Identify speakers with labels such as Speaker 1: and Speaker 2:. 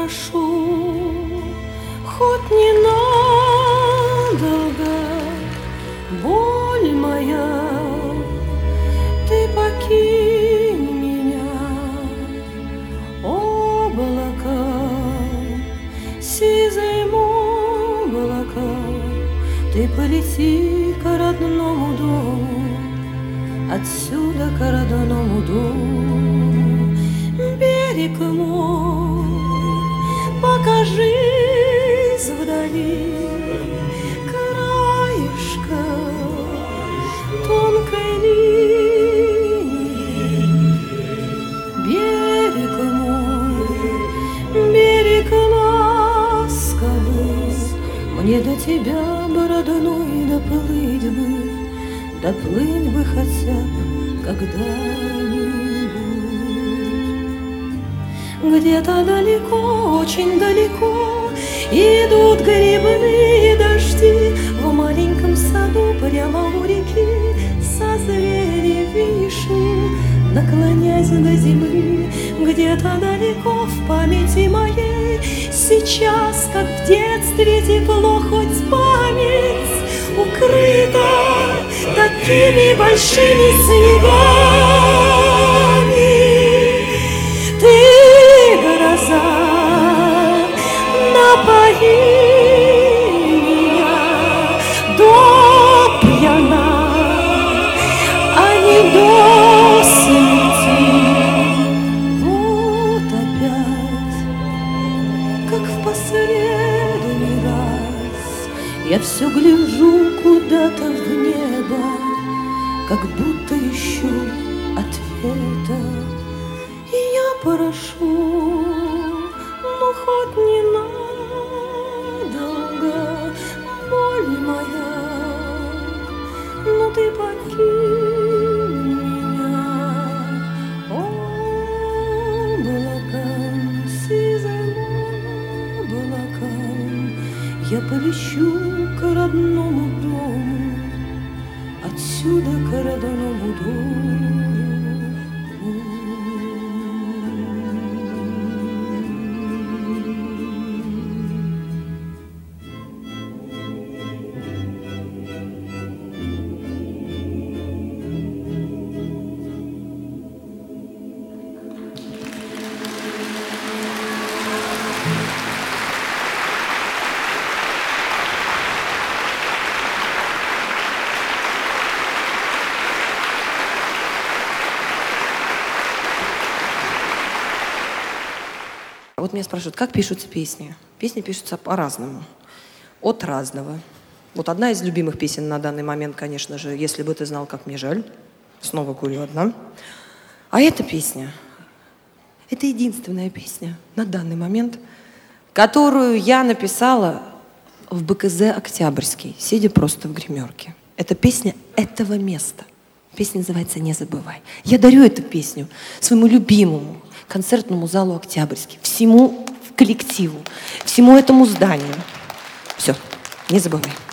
Speaker 1: прошу, хоть ненадолго, боль моя, ты покинь меня, облако, сизым облако, ты полети к родному дому, отсюда к родному дому. Берег мой, покажись вдали, краешка тонкой линии. Берег мой, берег ласковый, мне до тебя бы родной доплыть бы хотя бы когда-нибудь. Где-то далеко, очень далеко идут грибные дожди. В маленьком саду прямо у реки созрели вишни, наклонясь до земли. Где-то далеко в памяти моей сейчас, как в детстве, тепло, хоть память укрыта такими большими снегами. Ты, гроза, напои меня до пьяна, а не до смерти. Вот опять, как в последний раз, я все гляжу куда-то в небо, как будто ищу ответа. И я прошу, ну хоть ненадолго, боль моя, ну ты покинь меня, облаком, сизым облаком, я полечу к родному дому, отсюда к родному дому.
Speaker 2: Вот меня спрашивают, как пишутся песни? Песни пишутся по-разному, от разного. Вот одна из любимых песен на данный момент, конечно же, «Если бы ты знал, как мне жаль». Снова курю одна. А эта песня, это единственная песня на данный момент, которую я написала в БКЗ «Октябрьский», сидя просто в гримерке. Это песня этого места. Песня называется «Не забывай». Я дарю эту песню своему любимому концертному залу «Октябрьский», всему коллективу, всему этому зданию. Все, не забывай.